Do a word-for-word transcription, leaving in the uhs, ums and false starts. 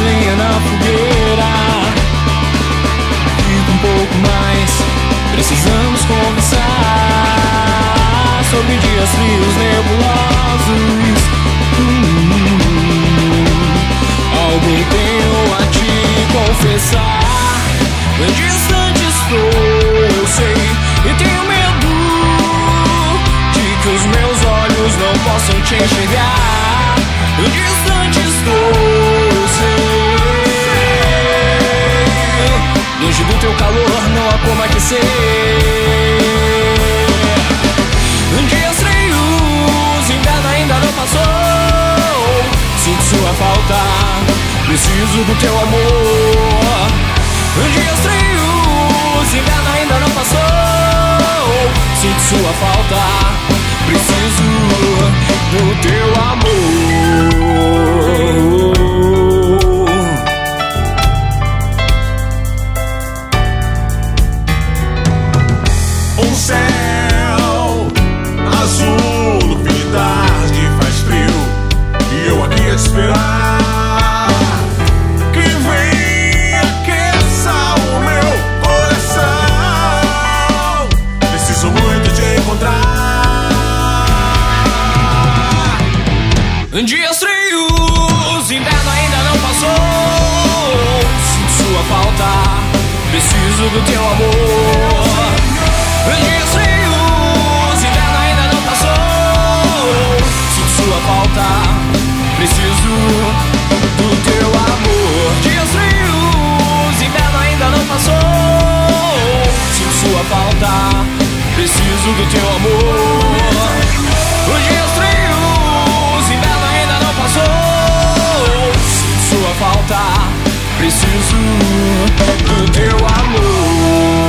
lenha na fogueira. Fica um pouco mais, precisamos conversar sobre dias frios, nebulosos. hum, Alguém tenho a te confessar. Distante estou, eu sei, e tenho medo de que os meus olhos não possam te enxergar. Distante estou, eu sei, longe do teu calor não há como aquecer. Dias frios, inverno ainda não passou. Sinto sua falta, preciso do teu amor. Dias frios, inverno ainda não passou. Sinto sua falta, preciso do teu amor. Um céu azul no fim de tarde faz frio, e eu aqui a te esperar. Que vem aqueça o meu coração. Preciso muito te encontrar. Dias frios, inverno ainda não passou. Sinto sua falta, preciso do teu amor. Dias frios, inverno ainda não passou. Sinto sua falta, preciso do teu amor. Dias frios, inverno ainda não passou. Sinto sua falta, preciso do teu amor. Dias frios, inverno ainda não passou. Sinto sua falta, preciso do teu amor.